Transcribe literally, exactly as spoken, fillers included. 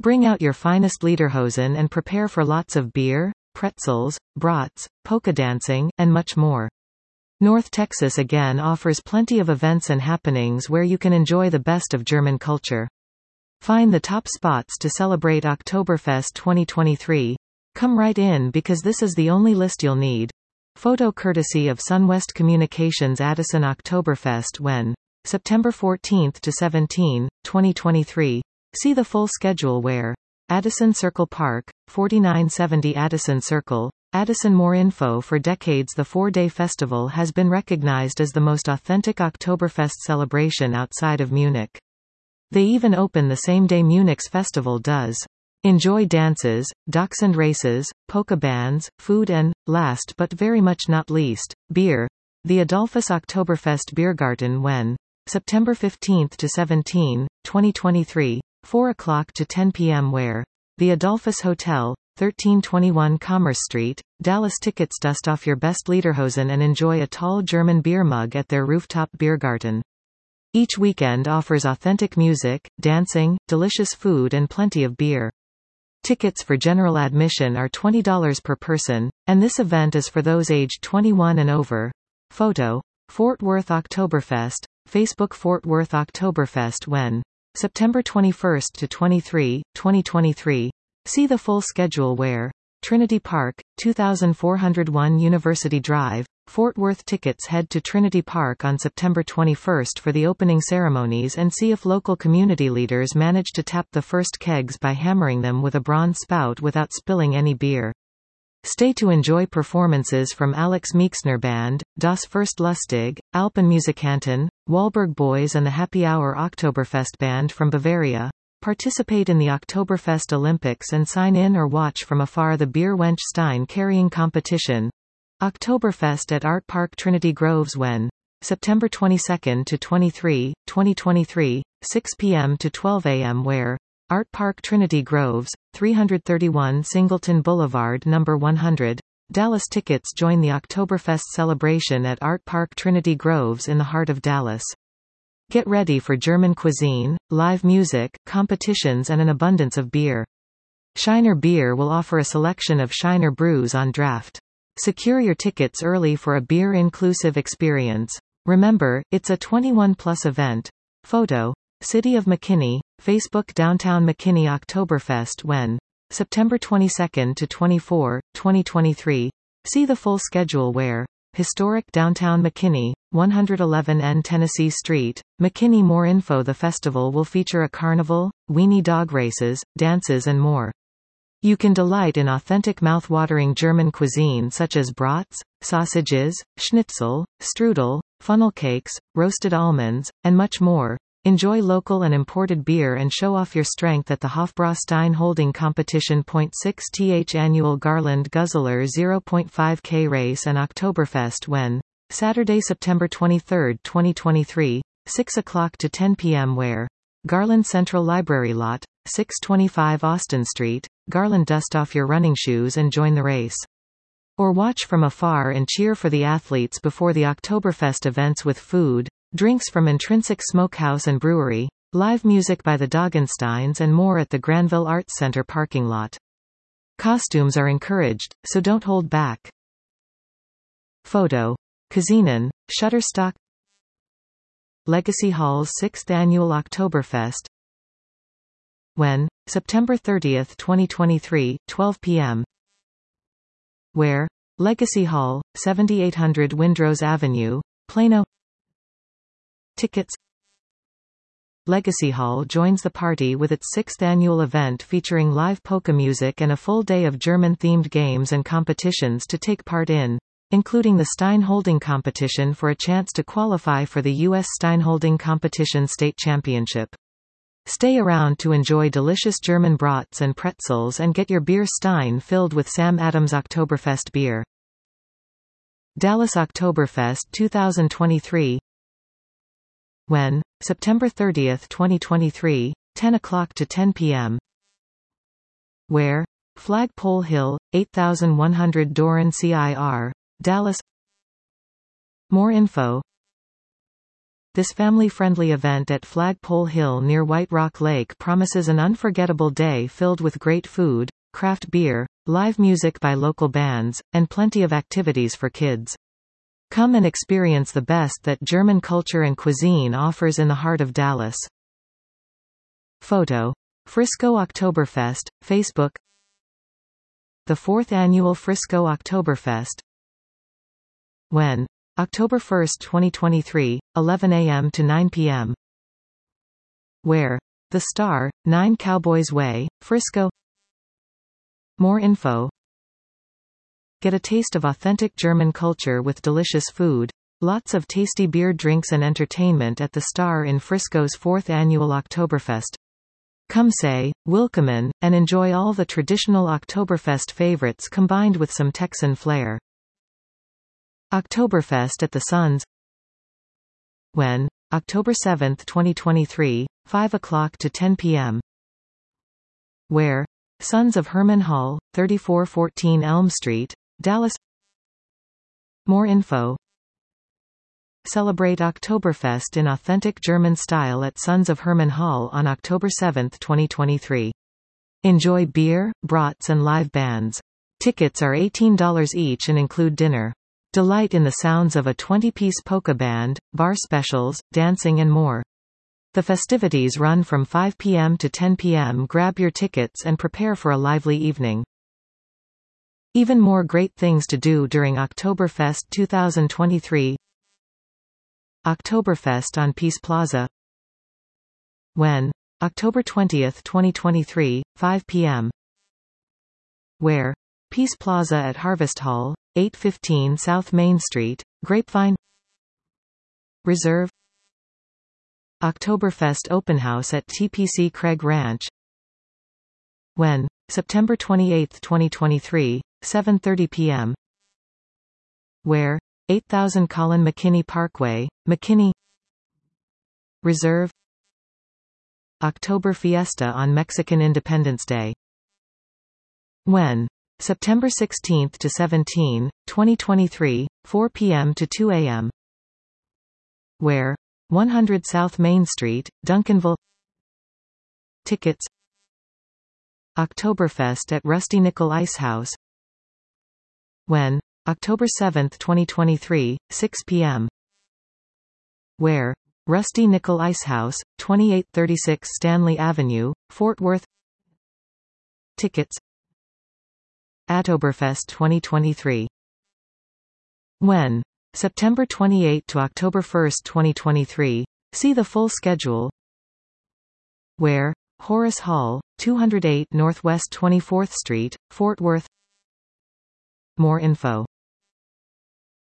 Bring out your finest lederhosen and prepare for lots of beer, pretzels, brats, polka dancing, and much more. North Texas again offers plenty of events and happenings where you can enjoy the best of German culture. Find the top spots to celebrate Oktoberfest twenty twenty-three. Come right in because this is the only list you'll need. Photo courtesy of SunWest Communications. Addison Oktoberfest when? September fourteenth to seventeenth, twenty twenty-three. See the full schedule where? Addison Circle Park, forty-nine seventy Addison Circle, Addison. More info. For decades the four-day festival has been recognized as the most authentic Oktoberfest celebration outside of Munich. They even open the same day Munich's festival does. Enjoy dances, dachshund races, polka bands, food and, last but very much not least, beer. The Adolphus Oktoberfest Biergarten when? September fifteenth to seventeenth, twenty twenty-three, four o'clock to ten p m where? The Adolphus Hotel, thirteen twenty-one Commerce Street, Dallas. Tickets. Dust off your best lederhosen and enjoy a tall German beer mug at their rooftop Biergarten. Each weekend offers authentic music, dancing, delicious food and plenty of beer. Tickets for general admission are twenty dollars per person, and this event is for those aged twenty-one and over. Photo. Fort Worth Oktoberfest, Facebook. Fort Worth Oktoberfest when? September twenty-first to twenty-third, twenty twenty-three. See the full schedule where? Trinity Park, two thousand four hundred one University Drive, Fort Worth. Tickets. Head to Trinity Park on September twenty-first for the opening ceremonies and see if local community leaders manage to tap the first kegs by hammering them with a bronze spout without spilling any beer. Stay to enjoy performances from Alex Meixner Band, Das First Lustig, Alpenmusikanten, Wahlberg Boys and the Happy Hour Oktoberfest Band from Bavaria. Participate in the Oktoberfest Olympics and sign in or watch from afar the Beer Wench Stein carrying competition. Oktoberfest at Art Park Trinity Groves when? September twenty-second to twenty-third, twenty twenty-three, six p m to twelve a m where? Art Park Trinity Groves, three thirty-one Singleton Boulevard number one hundred, Dallas. Tickets. Join the Oktoberfest celebration at Art Park Trinity Groves in the heart of Dallas. Get ready for German cuisine, live music, competitions and an abundance of beer. Shiner Beer will offer a selection of Shiner brews on draft. Secure your tickets early for a beer-inclusive experience. Remember, it's a twenty-one plus event. Photo. City of McKinney, Facebook. Downtown McKinney Oktoberfest when? September twenty-second to twenty-fourth, twenty twenty-three. See the full schedule where? Historic Downtown McKinney, one eleven N Tennessee Street, McKinney. More info. The festival will feature a carnival, weenie dog races, dances and more. You can delight in authentic mouth-watering German cuisine such as brats, sausages, schnitzel, strudel, funnel cakes, roasted almonds, and much more. Enjoy local and imported beer and show off your strength at the Hofbräu Holding Competition. point six th Annual Garland Guzzler zero point five K Race and Oktoberfest when? Saturday, September twenty-third, twenty twenty-three, six o'clock to ten p m where? Garland Central Library Lot, six twenty-five Austin Street, Garland. Dust off your running shoes and join the race. Or watch from afar and cheer for the athletes before the Oktoberfest events with food, drinks from Intrinsic Smokehouse and Brewery, live music by the Doggensteins and more at the Granville Arts Center parking lot. Costumes are encouraged, so don't hold back. Photo. Kazinen, Shutterstock. Legacy Hall's sixth Annual Oktoberfest when? September thirtieth, twenty twenty-three, twelve p m Where? Legacy Hall, seventy-eight hundred Windrose Avenue, Plano. Tickets. Legacy Hall joins the party with its sixth annual event featuring live polka music and a full day of German-themed games and competitions to take part in, including the Stein Holding Competition for a chance to qualify for the U S Stein Holding Competition State Championship. Stay around to enjoy delicious German brats and pretzels and get your beer stein filled with Sam Adams Oktoberfest beer. Dallas Oktoberfest two thousand twenty-three when? September thirtieth, twenty twenty-three, ten o'clock to ten p m Where? Flagpole Hill, eight thousand one hundred Doran C I R, Dallas. More info. This family-friendly event at Flagpole Hill near White Rock Lake promises an unforgettable day filled with great food, craft beer, live music by local bands, and plenty of activities for kids. Come and experience the best that German culture and cuisine offers in the heart of Dallas. Photo. Frisco Oktoberfest, Facebook. The fourth Annual Frisco Oktoberfest. When? October first twenty twenty-three, eleven a m to nine p m Where? The Star, nine Cowboys Way, Frisco. More info. Get a taste of authentic German culture with delicious food. Lots of tasty beer, drinks and entertainment at the Star in Frisco's fourth Annual Oktoberfest. Come say, willkommen, and enjoy all the traditional Oktoberfest favorites combined with some Texan flair. Oktoberfest at the Suns. When? October seventh twenty twenty-three, five o'clock to ten p m Where? Sons of Herman Hall, thirty-four fourteen Elm Street, Dallas. More info. Celebrate Oktoberfest in authentic German style at Sons of Herman Hall on October seventh twenty twenty-three. Enjoy beer, brats and live bands. Tickets are eighteen dollars each and include dinner. Delight in the sounds of a twenty-piece polka band, bar specials, dancing and more. The festivities run from five p m to ten p m Grab your tickets and prepare for a lively evening. Even more great things to do during Oktoberfest twenty twenty-three. Oktoberfest on Peace Plaza. When? October twentieth twenty twenty-three, five p m Where? Peace Plaza at Harvest Hall, eight fifteen South Main Street, Grapevine. Reserve. Oktoberfest Open House at T P C Craig Ranch. When? September twenty-eighth twenty twenty-three, seven thirty p m Where? eight thousand Colin McKinney Parkway, McKinney. Reserve. October Fiesta on Mexican Independence Day. When? September sixteenth to seventeenth, twenty twenty-three, four p m to two a m Where? one hundred South Main Street, Duncanville. Tickets. Oktoberfest at Rusty Nickel Ice House. When? October seventh twenty twenty-three, six p m Where? Rusty Nickel Ice House, twenty-eight thirty-six Stanley Avenue, Fort Worth. Tickets. Oktoberfest twenty twenty-three. When? September twenty-eighth to October first twenty twenty-three. See the full schedule. Where? Horace Hall, two oh eight Northwest twenty-fourth Street, Fort Worth. More info.